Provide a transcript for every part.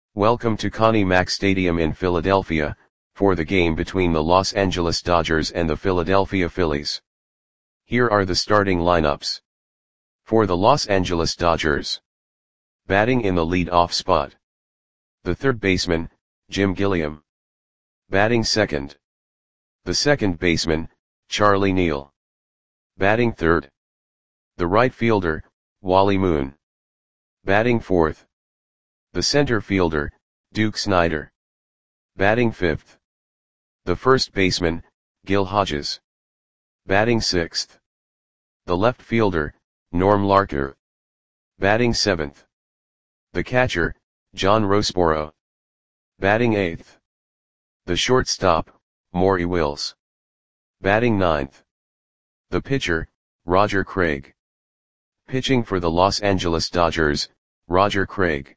Welcome to Connie Mack Stadium in Philadelphia, for the game between the Los Angeles Dodgers and the Philadelphia Phillies. Here are the starting lineups. For the Los Angeles Dodgers. Batting in the lead-off spot. The third baseman, Jim Gilliam. Batting second. The second baseman, Charlie Neal. Batting third. The right fielder, Wally Moon. Batting fourth. The center fielder, Duke Snider. Batting fifth. The first baseman, Gil Hodges. Batting sixth. The left fielder, Norm Larker. Batting seventh. The catcher, John Roseboro. Batting eighth. The shortstop, Maury Wills. Batting ninth. The pitcher, Roger Craig. Pitching for the Los Angeles Dodgers, Roger Craig.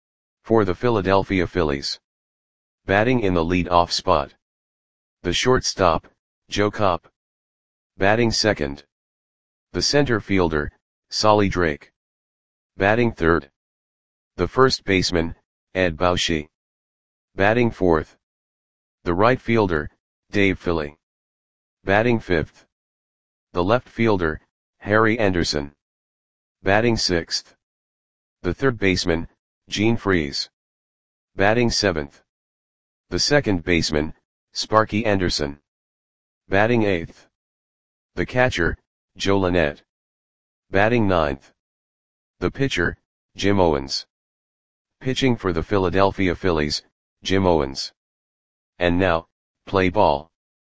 For the Philadelphia Phillies. Batting in the lead-off spot. The shortstop, Joe Kopp. Batting second. The center fielder, Solly Drake. Batting third. The first baseman, Ed Bauschy. Batting fourth. The right fielder, Dave Philly. Batting fifth. The left fielder, Harry Anderson. Batting sixth. The third baseman, Gene Freese. Batting seventh. The second baseman, Sparky Anderson. Batting eighth. The catcher, Joe Lynette. Batting ninth. The pitcher, Jim Owens. Pitching for the Philadelphia Phillies, Jim Owens. And now, play ball.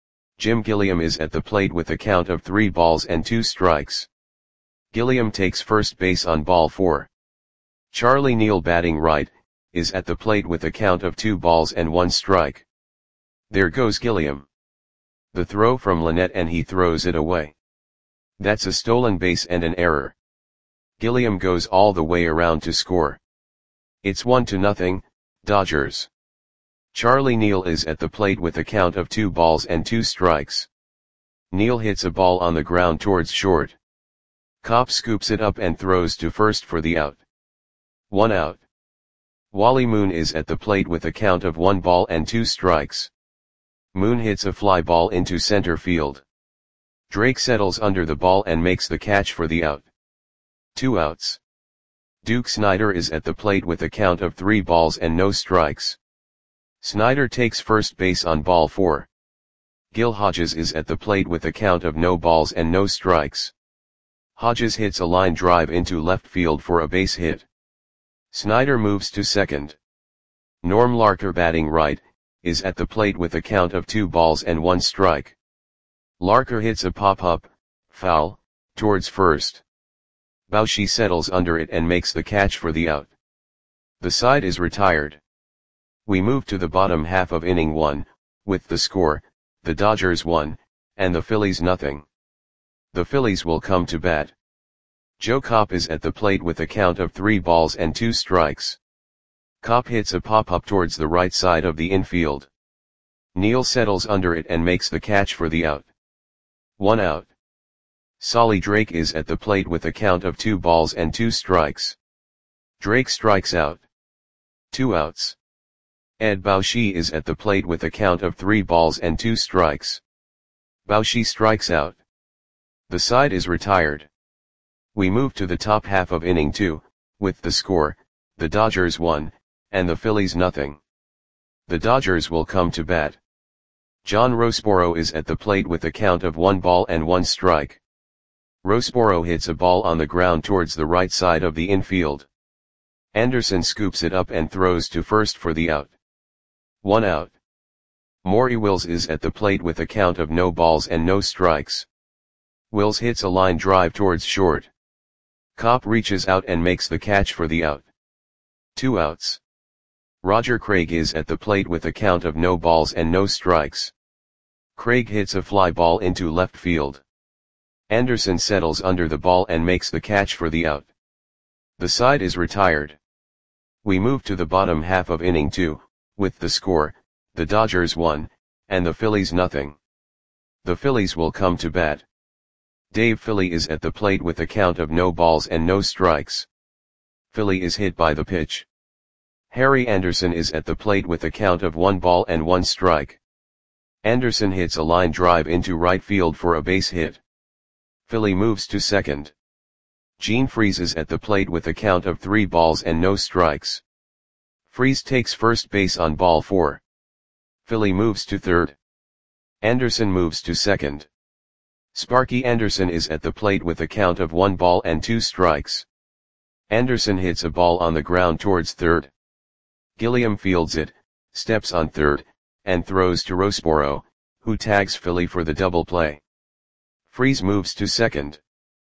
Jim Gilliam is at the plate with a count of 3 balls and 2 strikes. Gilliam takes first base on ball 4. Charlie Neal, batting right, is at the plate with a count of 2 balls and 1 strike. There goes Gilliam. The throw from Lynette and he throws it away. That's a stolen base and an error. Gilliam goes all the way around to score. It's 1-0, Dodgers. Charlie Neal is at the plate with a count of 2 balls and 2 strikes. Neal hits a ball on the ground towards short. Kopp scoops it up and throws to first for the out. 1 out. Wally Moon is at the plate with a count of 1 ball and 2 strikes. Moon hits a fly ball into center field. Drake settles under the ball and makes the catch for the out. 2 outs. Duke Snider is at the plate with a count of 3 balls and no strikes. Snider takes first base on ball 4. Gil Hodges is at the plate with a count of no balls and no strikes. Hodges hits a line drive into left field for a base hit. Snider moves to second. Norm Larker, batting right, is at the plate with a count of 2 balls and 1 strike. Larker hits a pop-up, foul, towards first. Bauschy settles under it and makes the catch for the out. The side is retired. We move to the bottom half of inning 1, with the score, the Dodgers 1, and the Phillies 0. The Phillies will come to bat. Joe Kopp is at the plate with a count of 3 balls and 2 strikes. Kopp hits a pop-up towards the right side of the infield. Neal settles under it and makes the catch for the out. 1 out. Solly Drake is at the plate with a count of 2 balls and 2 strikes. Drake strikes out. 2 outs. Ed Bauschy is at the plate with a count of 3 balls and 2 strikes. Bauschy strikes out. The side is retired. We move to the top half of inning 2, with the score, the Dodgers 1, and the Phillies 0. The Dodgers will come to bat. John Roseboro is at the plate with a count of 1 ball and 1 strike. Roseboro hits a ball on the ground towards the right side of the infield. Anderson scoops it up and throws to first for the out. 1 out. Maury Wills is at the plate with a count of no balls and no strikes. Wills hits a line drive towards short. Kopp reaches out and makes the catch for the out. 2 outs. Roger Craig is at the plate with a count of no balls and no strikes. Craig hits a fly ball into left field. Anderson settles under the ball and makes the catch for the out. The side is retired. We move to the bottom half of inning 2, with the score, the Dodgers 1, and the Phillies 0. The Phillies will come to bat. Dave Philly is at the plate with a count of no balls and no strikes. Philly is hit by the pitch. Harry Anderson is at the plate with a count of 1 ball and 1 strike. Anderson hits a line drive into right field for a base hit. Philly moves to second. Gene Freese is at the plate with a count of 3 balls and no strikes. Freese takes first base on ball 4. Philly moves to third. Anderson moves to second. Sparky Anderson is at the plate with a count of 1 ball and 2 strikes. Anderson hits a ball on the ground towards third. Gilliam fields it, steps on third, and throws to Roseboro, who tags Philly for the double play. Freese moves to second.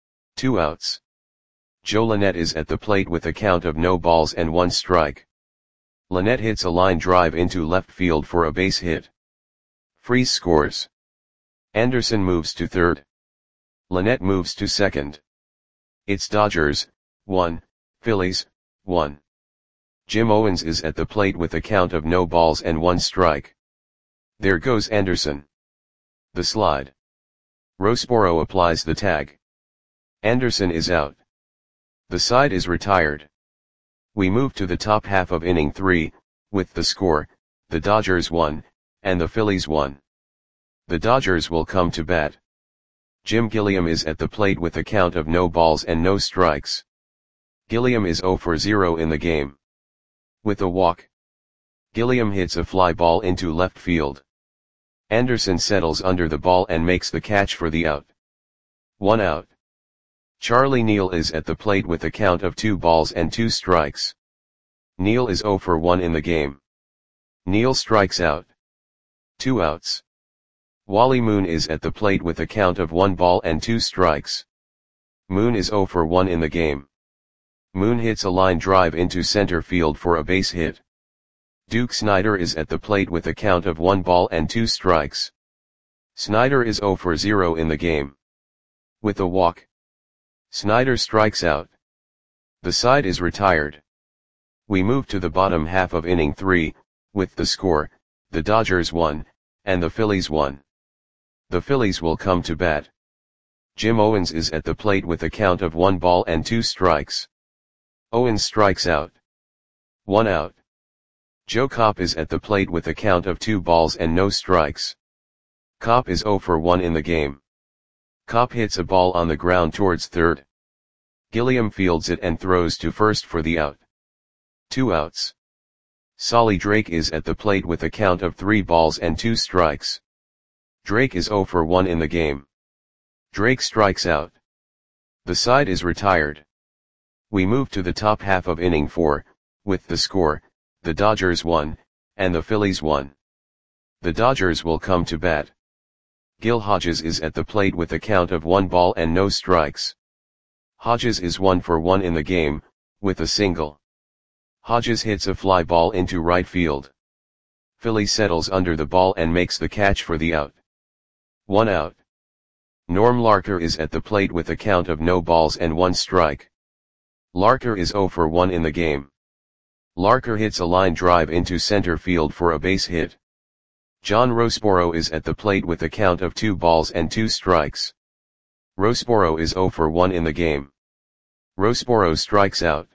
2 outs. Joe Lynette is at the plate with a count of no balls and 1 strike. Lynette hits a line drive into left field for a base hit. Freese scores. Anderson moves to third. Lynette moves to second. It's Dodgers, 1, Phillies, 1. Jim Owens is at the plate with a count of no balls and 1 strike. There goes Anderson. The slide. Roseboro applies the tag. Anderson is out. The side is retired. We move to the top half of inning 3, with the score, the Dodgers 1, and the Phillies 1. The Dodgers will come to bat. Jim Gilliam is at the plate with a count of no balls and no strikes. Gilliam is 0 for 0 in the game. With a walk, Gilliam hits a fly ball into left field. Anderson settles under the ball and makes the catch for the out. 1 out. Charlie Neal is at the plate with a count of 2 balls and 2 strikes. Neal is 0 for 1 in the game. Neal strikes out. 2 outs. Wally Moon is at the plate with a count of 1 ball and 2 strikes. Moon is 0 for 1 in the game. Moon hits a line drive into center field for a base hit. Duke Snider is at the plate with a count of 1 ball and 2 strikes. Snider is 0 for 0 in the game. With a walk, Snider strikes out. The side is retired. We move to the bottom half of inning 3, with the score, the Dodgers 1, and the Phillies 1. The Phillies will come to bat. Jim Owens is at the plate with a count of 1 ball and 2 strikes. Owens strikes out. 1 out. Joe Kopp is at the plate with a count of 2 balls and no strikes. Kopp is 0 for 1 in the game. Kopp hits a ball on the ground towards third. Gilliam fields it and throws to first for the out. 2 outs. Solly Drake is at the plate with a count of 3 balls and 2 strikes. Drake is 0 for 1 in the game. Drake strikes out. The side is retired. We move to the top half of inning 4, with the score, the Dodgers 1, and the Phillies 1. The Dodgers will come to bat. Gil Hodges is at the plate with a count of 1 ball and no strikes. Hodges is 1 for 1 in the game, with a single. Hodges hits a fly ball into right field. Philly settles under the ball and makes the catch for the out. 1 out. Norm Larker is at the plate with a count of no balls and 1 strike. Larker is 0 for 1 in the game. Larker hits a line drive into center field for a base hit. John Roseboro is at the plate with a count of 2 balls and 2 strikes. Roseboro is 0 for 1 in the game. Roseboro strikes out.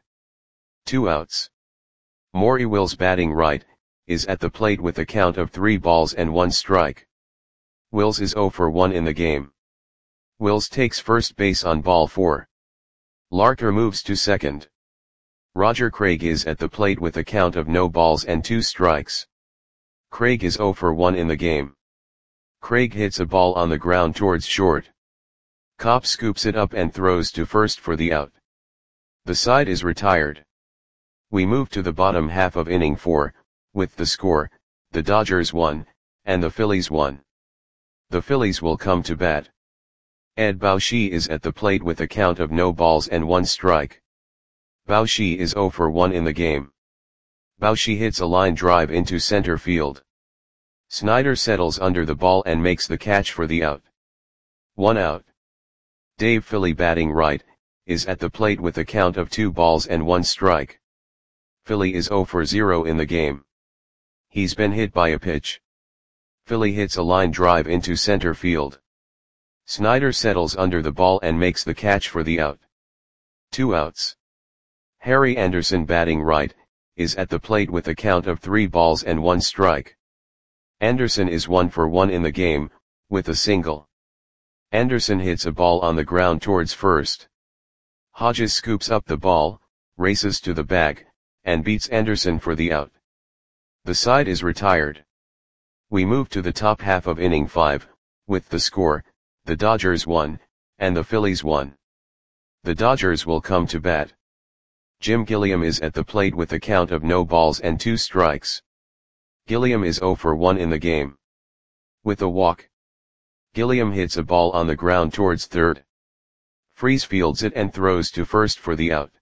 2 outs. Maury Wills, batting right, is at the plate with a count of 3 balls and 1 strike. Wills is 0 for 1 in the game. Wills takes first base on ball 4. Larker moves to second. Roger Craig is at the plate with a count of no balls and 2 strikes. Craig is 0 for 1 in the game. Craig hits a ball on the ground towards short. Kopp scoops it up and throws to first for the out. The side is retired. We move to the bottom half of inning 4, with the score, the Dodgers 1, and the Phillies 1. The Phillies will come to bat. Ed Bauschy is at the plate with a count of no balls and 1 strike. Bauschy is 0 for 1 in the game. Bauschy hits a line drive into center field. Snider settles under the ball and makes the catch for the out. 1 out. Dave Philly, batting right, is at the plate with a count of 2 balls and 1 strike. Philly is 0 for 0 in the game. He's been hit by a pitch. Philly hits a line drive into center field. Snider settles under the ball and makes the catch for the out. 2 outs. Harry Anderson, batting right, is at the plate with a count of 3 balls and 1 strike. Anderson is 1 for 1 in the game, with a single. Anderson hits a ball on the ground towards first. Hodges scoops up the ball, races to the bag, and beats Anderson for the out. The side is retired. We move to the top half of inning 5, with the score, the Dodgers 1, and the Phillies 1. The Dodgers will come to bat. Jim Gilliam is at the plate with a count of no balls and 2 strikes. Gilliam is 0 for 1 in the game. With a walk. Gilliam hits a ball on the ground towards third. Freese fields it and throws to first for the out.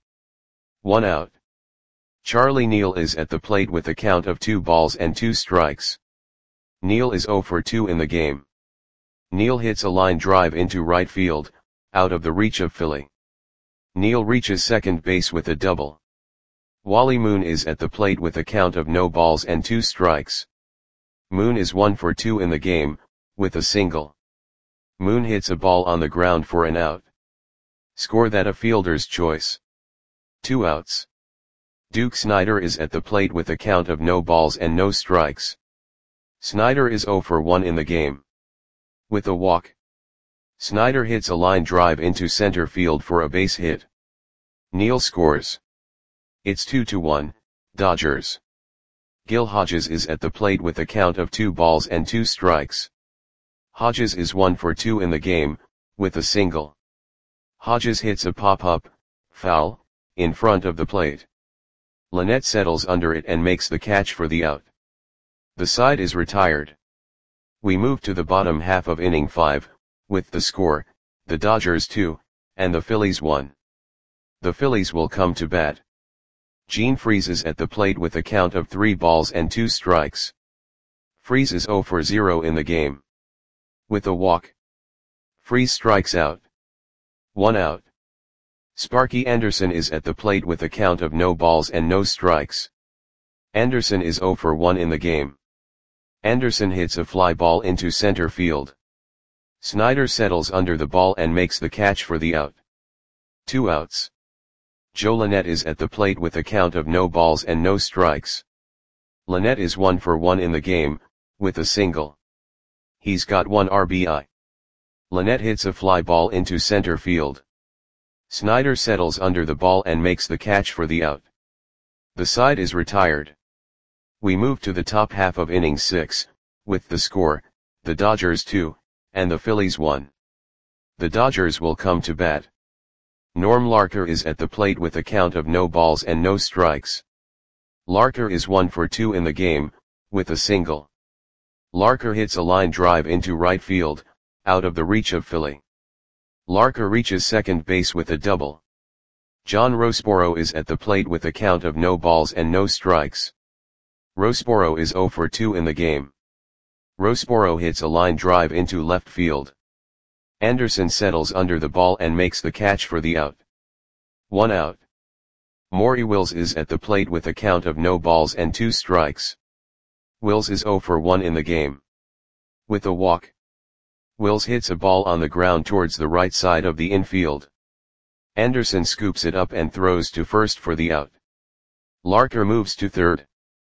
1 out. Charlie Neal is at the plate with a count of 2 balls and 2 strikes. Neal is 0 for 2 in the game. Neal hits a line drive into right field, out of the reach of Philly. Neal reaches second base with a double. Wally Moon is at the plate with a count of no balls and 2 strikes. Moon is 1 for 2 in the game, with a single. Moon hits a ball on the ground for an out. Score that a fielder's choice. 2 outs. Duke Snider is at the plate with a count of no balls and no strikes. Snider is 0 for 1 in the game. With a walk. Snider hits a line drive into center field for a base hit. Neal scores. It's 2-1, Dodgers. Gil Hodges is at the plate with a count of 2 balls and 2 strikes. Hodges is 1 for 2 in the game, with a single. Hodges hits a pop-up, foul, in front of the plate. Lynette settles under it and makes the catch for the out. The side is retired. We move to the bottom half of inning 5, with the score, the Dodgers 2, and the Phillies 1. The Phillies will come to bat. Gene Freese is at the plate with a count of 3 balls and 2 strikes. Freese is 0 for 0 in the game. With a walk. Freese strikes out. 1 out. Sparky Anderson is at the plate with a count of no balls and no strikes. Anderson is 0 for 1 in the game. Anderson hits a fly ball into center field. Snider settles under the ball and makes the catch for the out. 2 outs. Joe Lynette is at the plate with a count of no balls and no strikes. Lynette is 1 for 1 in the game, with a single. He's got 1 RBI. Lynette hits a fly ball into center field. Snider settles under the ball and makes the catch for the out. The side is retired. We move to the top half of inning 6, with the score, the Dodgers 2, and the Phillies 1. The Dodgers will come to bat. Norm Larker is at the plate with a count of no balls and no strikes. Larker is 1 for 2 in the game, with a single. Larker hits a line drive into right field, out of the reach of Philly. Larker reaches second base with a double. John Roseboro is at the plate with a count of no balls and no strikes. Roseboro is 0 for 2 in the game. Roseboro hits a line drive into left field. Anderson settles under the ball and makes the catch for the out. 1 out. Maury Wills is at the plate with a count of no balls and 2 strikes. Wills is 0 for 1 in the game. With a walk. Wills hits a ball on the ground towards the right side of the infield. Anderson scoops it up and throws to first for the out. Larker moves to third.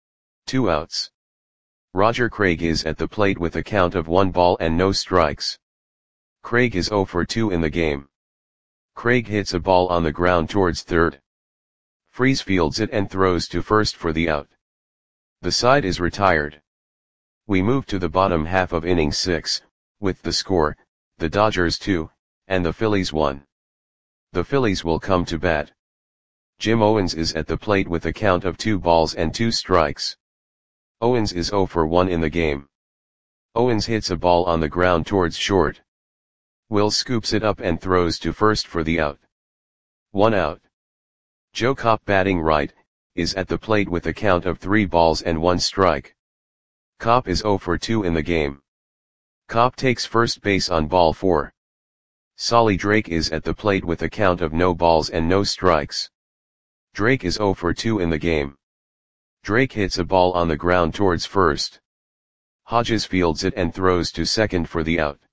2 outs. Roger Craig is at the plate with a count of 1 ball and no strikes. Craig is 0 for 2 in the game. Craig hits a ball on the ground towards third. Freese fields it and throws to first for the out. The side is retired. We move to the bottom half of inning 6, with the score, the Dodgers 2, and the Phillies 1. The Phillies will come to bat. Jim Owens is at the plate with a count of 2 balls and 2 strikes. Owens is 0 for 1 in the game. Owens hits a ball on the ground towards short. Wills scoops it up and throws to first for the out. 1 out. Joe Kopp, batting right, is at the plate with a count of 3 balls and 1 strike. Kopp is 0 for 2 in the game. Kopp takes first base on ball 4. Solly Drake is at the plate with a count of no balls and no strikes. Drake is 0 for 2 in the game. Drake hits a ball on the ground towards first. Hodges fields it and throws to second for the out.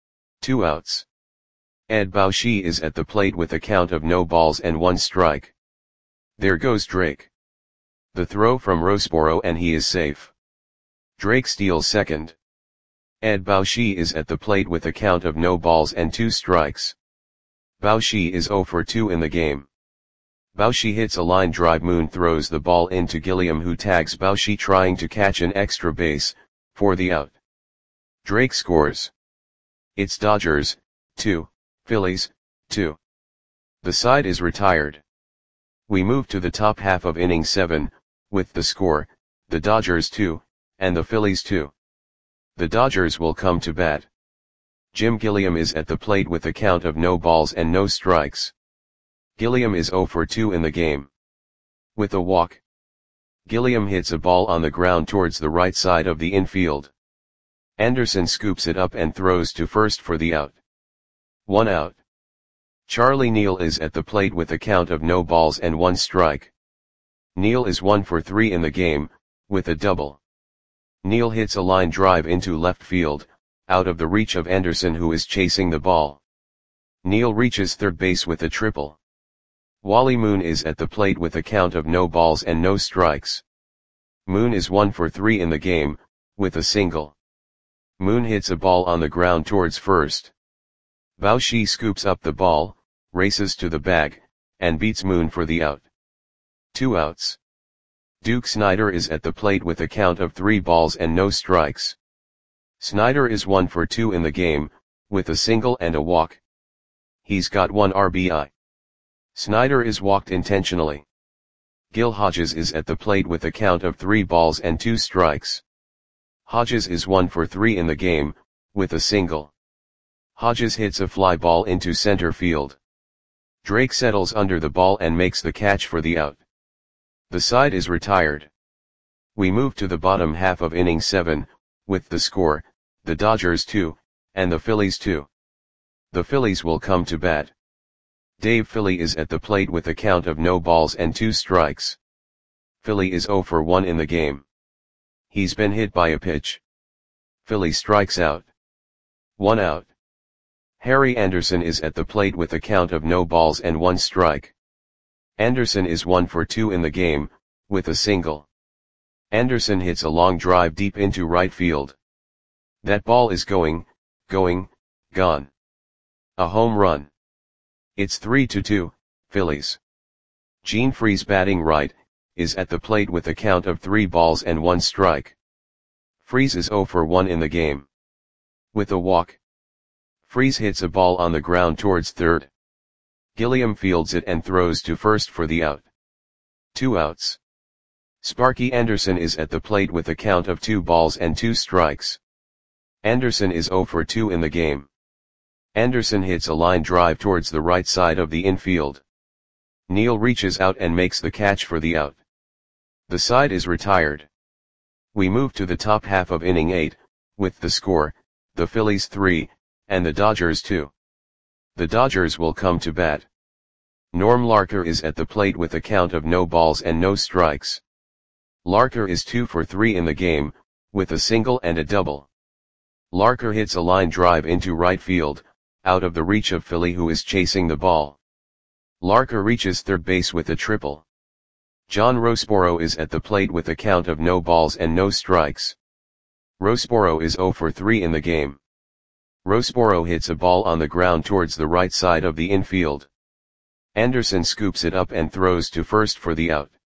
2 outs. Ed Bauschy is at the plate with a count of no balls and 1 strike. There goes Drake. The throw from Roseboro and he is safe. Drake steals second. Ed Baushi is at the plate with a count of no balls and 2 strikes. Baushi is 0 for 2 in the game. Baushi hits a line drive. Moon throws the ball into Gilliam, who tags Baushi trying to catch an extra base, for the out. Drake scores. It's Dodgers, 2, Phillies, 2. The side is retired. We move to the top half of inning 7, with the score, the Dodgers 2, and the Phillies 2. The Dodgers will come to bat. Jim Gilliam is at the plate with a count of no balls and no strikes. Gilliam is 0 for 2 in the game. With a walk, Gilliam hits a ball on the ground towards the right side of the infield. Anderson scoops it up and throws to first for the out. 1 out. Charlie Neal is at the plate with a count of no balls and 1 strike. Neal is 1 for 3 in the game, with a double. Neal hits a line drive into left field, out of the reach of Anderson, who is chasing the ball. Neal reaches third base with a triple. Wally Moon is at the plate with a count of no balls and no strikes. Moon is 1 for 3 in the game, with a single. Moon hits a ball on the ground towards first. Baushi scoops up the ball, races to the bag, and beats Moon for the out. 2 outs. Duke Snider is at the plate with a count of 3 balls and no strikes. Snider is 1 for 2 in the game, with a single and a walk. He's got 1 RBI. Snider is walked intentionally. Gil Hodges is at the plate with a count of 3 balls and 2 strikes. Hodges is 1 for 3 in the game, with a single. Hodges hits a fly ball into center field. Drake settles under the ball and makes the catch for the out. The side is retired. We move to the bottom half of inning 7, with the score, the Dodgers 2, and the Phillies 2. The Phillies will come to bat. Dave Philly is at the plate with a count of no balls and 2 strikes. Philly is 0 for 1 in the game. He's been hit by a pitch. Philly strikes out. 1 out. Harry Anderson is at the plate with a count of no balls and 1 strike. Anderson is 1 for 2 in the game, with a single. Anderson hits a long drive deep into right field. That ball is gone. A home run. It's 3-2, Phillies. Gene Freese, batting right, is at the plate with a count of 3 balls and 1 strike. Freese is 0 for 1 in the game. With a walk, Freese hits a ball on the ground towards third. Gilliam fields it and throws to first for the out. 2 outs. Sparky Anderson is at the plate with a count of 2 balls and 2 strikes. Anderson is 0 for 2 in the game. Anderson hits a line drive towards the right side of the infield. Neal reaches out and makes the catch for the out. The side is retired. We move to the top half of inning 8, with the score, the Phillies 3, and the Dodgers 2. The Dodgers will come to bat. Norm Larker is at the plate with a count of no balls and no strikes. Larker is 2 for 3 in the game, with a single and a double. Larker hits a line drive into right field, out of the reach of Philly, who is chasing the ball. Larker reaches third base with a triple. John Roseboro is at the plate with a count of no balls and no strikes. Roseboro is 0 for 3 in the game. Roseboro hits a ball on the ground towards the right side of the infield. Anderson scoops it up and throws to first for the out.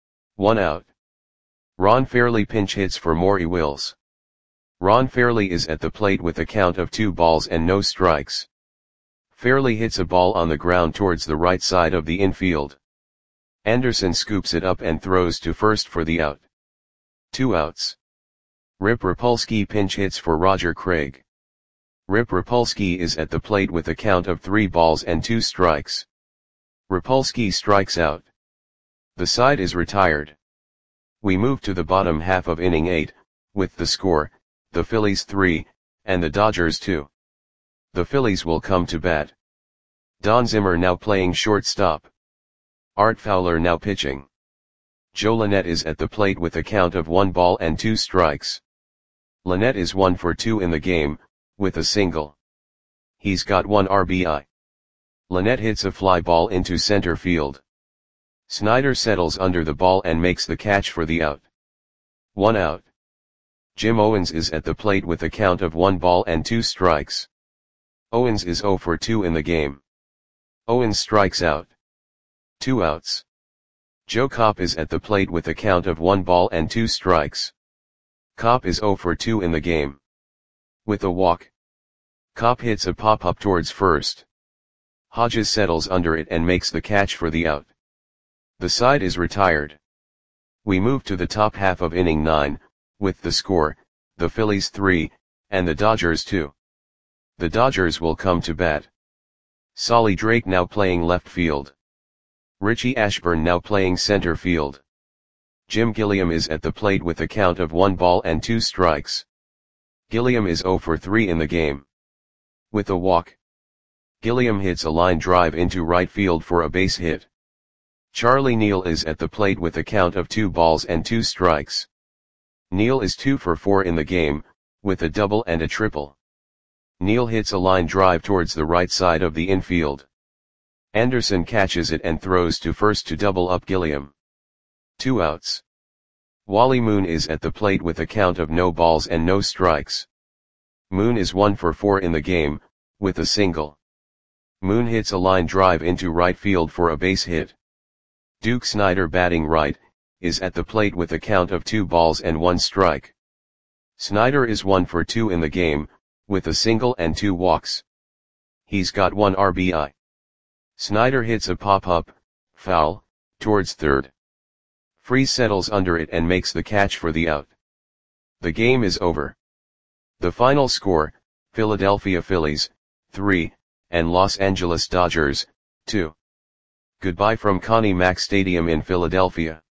1 out. Ron Fairly pinch hits for Maury Wills. Ron Fairly is at the plate with a count of 2 balls and no strikes. Fairly hits a ball on the ground towards the right side of the infield. Anderson scoops it up and throws to first for the out. 2 outs. Rip Rapolsky pinch hits for Roger Craig. Rip Rapolsky is at the plate with a count of 3 balls and 2 strikes. Rapolsky strikes out. The side is retired. We move to the bottom half of inning 8, with the score, the Phillies 3, and the Dodgers 2. The Phillies will come to bat. Don Zimmer now playing shortstop. Art Fowler now pitching. Joe Lynette is at the plate with a count of 1 ball and 2 strikes. Lynette is 1 for 2 in the game, with a single. He's got 1 RBI. Lynette hits a fly ball into center field. Snyder settles under the ball and makes the catch for the out. 1 out. Jim Owens is at the plate with a count of 1 ball and 2 strikes. Owens is 0 for 2 in the game. Owens strikes out. 2 outs. Joe Kopp is at the plate with a count of 1 ball and 2 strikes. Kopp is 0 for 2 in the game. With a walk, Kopp hits a pop-up towards first. Hodges settles under it and makes the catch for the out. The side is retired. We move to the top half of inning 9, with the score, the Phillies 3, and the Dodgers 2. The Dodgers will come to bat. Solly Drake now playing left field. Richie Ashburn now playing center field. Jim Gilliam is at the plate with a count of 1 ball and 2 strikes. Gilliam is 0 for 3 in the game. With a walk, Gilliam hits a line drive into right field for a base hit. Charlie Neal is at the plate with a count of 2 balls and 2 strikes. Neal is 2 for 4 in the game, with a double and a triple. Neal hits a line drive towards the right side of the infield. Anderson catches it and throws to first to double up Gilliam. 2 outs. Wally Moon is at the plate with a count of no balls and no strikes. Moon is 1 for 4 in the game, with a single. Moon hits a line drive into right field for a base hit. Duke Snyder, batting right, is at the plate with a count of 2 balls and 1 strike. Snyder is 1 for 2 in the game, with a single and 2 walks. He's got 1 RBI. Snyder hits a pop-up, foul, towards third. Freese settles under it and makes the catch for the out. The game is over. The final score, Philadelphia Phillies, 3, and Los Angeles Dodgers, 2. Goodbye from Connie Mack Stadium in Philadelphia.